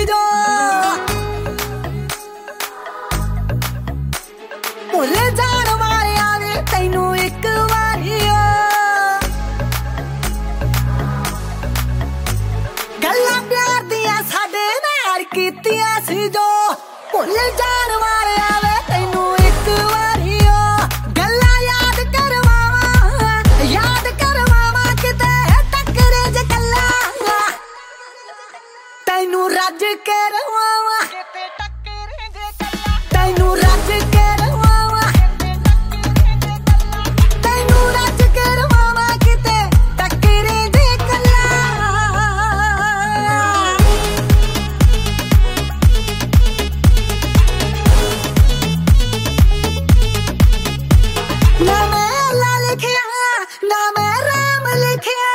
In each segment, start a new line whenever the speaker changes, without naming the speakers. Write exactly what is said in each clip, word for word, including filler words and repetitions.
जो भुल जाण वालियां ने तैनू एक वारी गल्लां प्यार दियां साडे नाल कीतियां सी जो भुल जाण वालियां ने तैनू एक वारी गल्लां याद करवावां याद करवावां किते टकरे ज गल्लां तैनू रज के रवावां तैनू रज के रवावां तैनू रज के रवावां किते टकरे ज गल्लां ना मैं अल्लाह लिखिया ना मैं राम लिखिया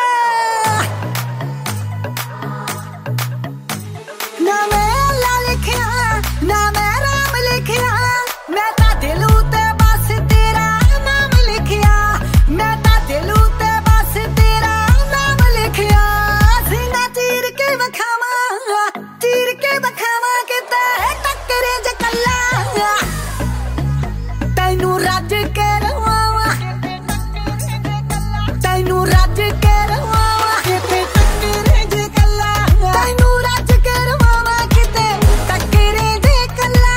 ना मैं अल्लाह लिखिया ना मैं राम लिखिया मैं तां दिल उते बस तेरा नाम लिखिया मैं तां दिल उते बस तेरा नाम लिखिया सीना चीर के वखावां चीर के वखावां किते टकरे ज गल्लां तैनू रज के रवावां तैनू रज के रवावां किते टकरे ज गल्लां तैनू रज के रवावां किते टकरे ज गल्लां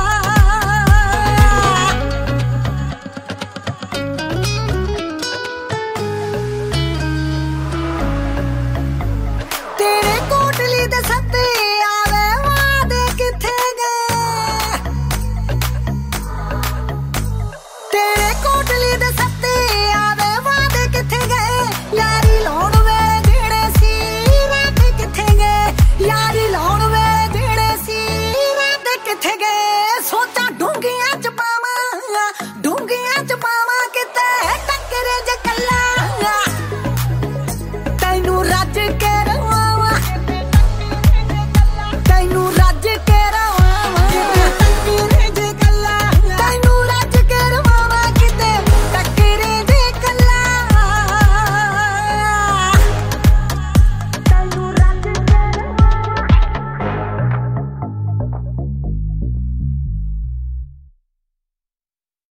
तेरे कोटली दे सत्ते आवे वादे किथे गए तेरे कोटली दे सत्ते आवे वादे किथे गए यारी लाउण वे जेड़े सी वादे किथे गए यारी लाउण वे जेड़े सी वादे किथे गए सोचा डूंगियां च पावां डूंगियां च पावां किते टकरे ज गल्लां तैनू रज के